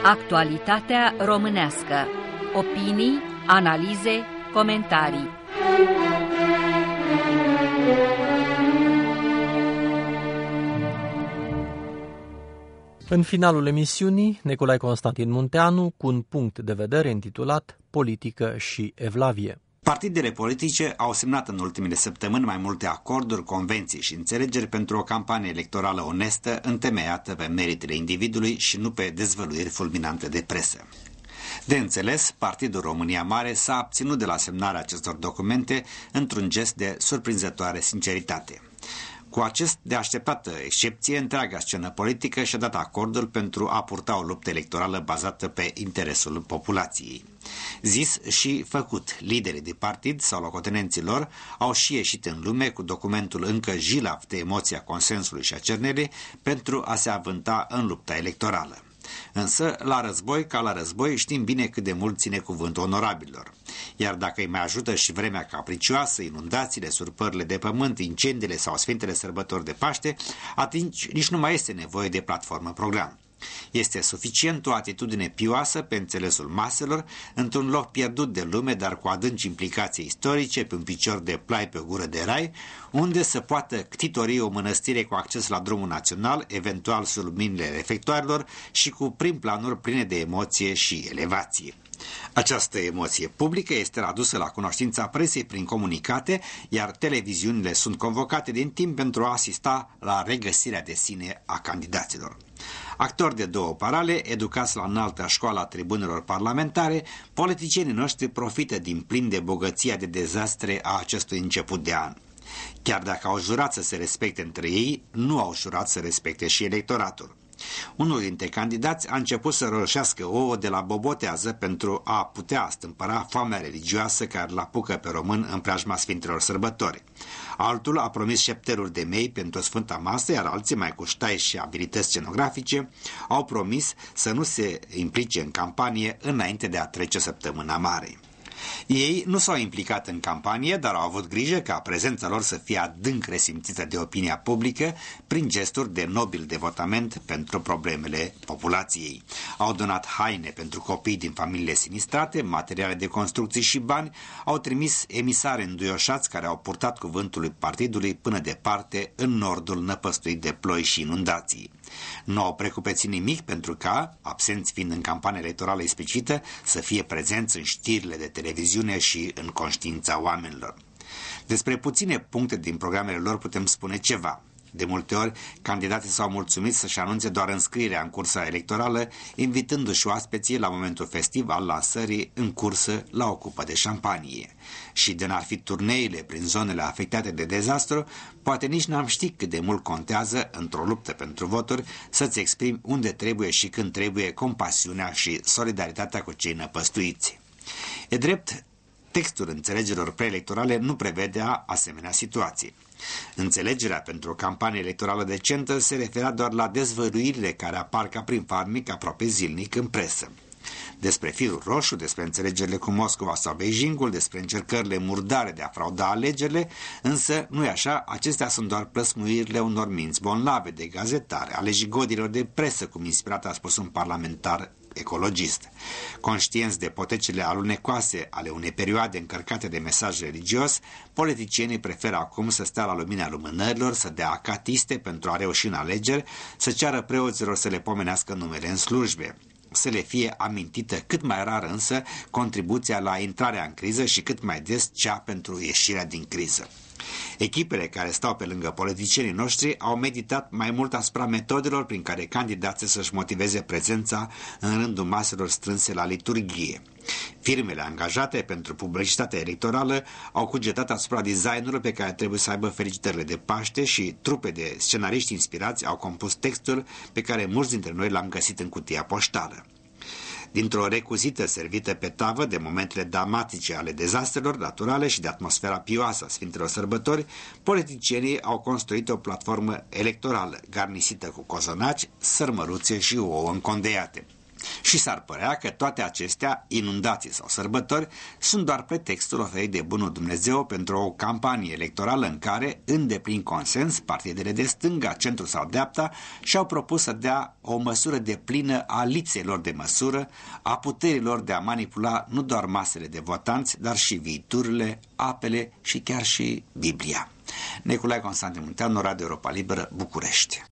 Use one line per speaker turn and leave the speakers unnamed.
Actualitatea românească. Opinii, analize, comentarii.
În finalul emisiunii, Nicolae Constantin Munteanu cu un punct de vedere intitulat Politică și Evlavie.
Partidele politice au semnat în ultimele săptămâni mai multe acorduri, convenții și înțelegeri pentru o campanie electorală onestă, întemeiată pe meritele individului și nu pe dezvăluiri fulminante de presă. De înțeles, Partidul România Mare s-a abținut de la semnarea acestor documente într-un gest de surprinzătoare sinceritate. Cu acest de așteptată excepție, întreaga scenă politică și-a dat acordul pentru a purta o luptă electorală bazată pe interesul populației. Zis și făcut, liderii de partid sau locotenenții lor au și ieșit în lume cu documentul încă jilav de emoția consensului și a cernerii pentru a se avânta în lupta electorală. Însă, la război ca la război, știm bine cât de mult ține cuvântul onorabilor. Iar dacă îi mai ajută și vremea capricioasă, inundațiile, surpările de pământ, incendiile sau Sfintele Sărbători de Paște, atunci nici nu mai este nevoie de platformă program. Este suficient o atitudine pioasă pe înțelesul maselor, într-un loc pierdut de lume, dar cu adânci implicații istorice, pe un picior de plai pe o gură de rai, unde să poată ctitori o mănăstire cu acces la drumul național, eventual sub luminile reflectoarelor și cu prim-planuri pline de emoție și elevație. Această emoție publică este adusă la cunoștința presei prin comunicate, iar televiziunile sunt convocate din timp pentru a asista la regăsirea de sine a candidaților. Actori de două parale, educați la înalta școală a tribunelor parlamentare, politicienii noștri profită din plin de bogăția de dezastre a acestui început de an. Chiar dacă au jurat să se respecte între ei, nu au jurat să respecte și electoratul. Unul dintre candidați a început să roșească ouă de la bobotează pentru a putea stâmpăra foamea religioasă care îl apucă pe român în preajma Sfintelor Sărbători. Altul a promis șepteruri de mei pentru Sfânta Masă, iar alții, mai cu ștai și abilități scenografice, au promis să nu se implice în campanie înainte de a trece săptămâna mare. Ei nu s-au implicat în campanie, dar au avut grijă ca prezența lor să fie adânc resimțită de opinia publică prin gesturi de nobil devotament pentru problemele populației. Au donat haine pentru copii din familiile sinistrate, materiale de construcții și bani, au trimis emisari înduioșați care au purtat cuvântul partidului până departe în nordul năpăstuit de ploi și inundații. Nu au precupețit nimic pentru ca, absenți fiind în campania electorală explicită, să fie prezenți în știrile de televiziune și în conștiința oamenilor. Despre puține puncte din programele lor putem spune ceva. De multe ori, candidații s-au mulțumit să-și anunțe doar înscrierea în cursa electorală, invitându-și oaspeții la momentul festiv al lansării în cursă la o cupă de șampanie. Și de n-ar fi turneile prin zonele afectate de dezastru, poate nici n-am ști cât de mult contează, într-o luptă pentru voturi, să-ți exprimi unde trebuie și când trebuie compasiunea și solidaritatea cu cei năpăstuiți. E drept, textul înțelegerilor preelectorale nu prevedea asemenea situații. Înțelegerea pentru o campanie electorală decentă se referea doar la dezvăluirile care apar ca prin farmic aproape zilnic în presă. Despre firul roșu, despre înțelegerile cu Moscova sau Beijingul, despre încercările murdare de a frauda alegerile, însă nu e așa, acestea sunt doar plăsmuirile unor minți bonlave de gazetare, ale jigodilor de presă, cum inspirat a spus un parlamentar ecologist. Conștienți de potecile alunecoase ale unei perioade încărcate de mesaj religios, politicienii preferă acum să stea la lumina lumânărilor, să dea acatiste pentru a reuși în alegeri, să ceară preoților să le pomenească numele în slujbe. Să le fie amintită cât mai rar însă contribuția la intrarea în criză și cât mai des cea pentru ieșirea din criză. Echipele care stau pe lângă politicienii noștri au meditat mai mult asupra metodelor prin care candidații să-și motiveze prezența în rândul maselor strânse la liturghie. Firmele angajate pentru publicitatea electorală au cugetat asupra designului pe care trebuie să aibă felicitările de Paște și trupe de scenariști inspirați au compus textul pe care mulți dintre noi l-am găsit în cutia poștală. Dintr-o recuzită servită pe tavă de momentele dramatice ale dezastrelor naturale și de atmosfera pioasă a Sfintelor Sărbători, politicienii au construit o platformă electorală, garnisită cu cozonaci, sărmăruțe și ouă încondeiate. Și s-ar părea că toate acestea, inundații sau sărbători, sunt doar pretextul oferit de bunul Dumnezeu pentru o campanie electorală în care, în deplin consens, partidele de stânga, centru sau dreapta și-au propus să dea o măsură deplină a lipsei lor de măsură, a puterilor de a manipula nu doar masele de votanți, dar și viiturile, apele și chiar și Biblia. Nicolae Constantin Munteanu, Radio Europa Liberă, București.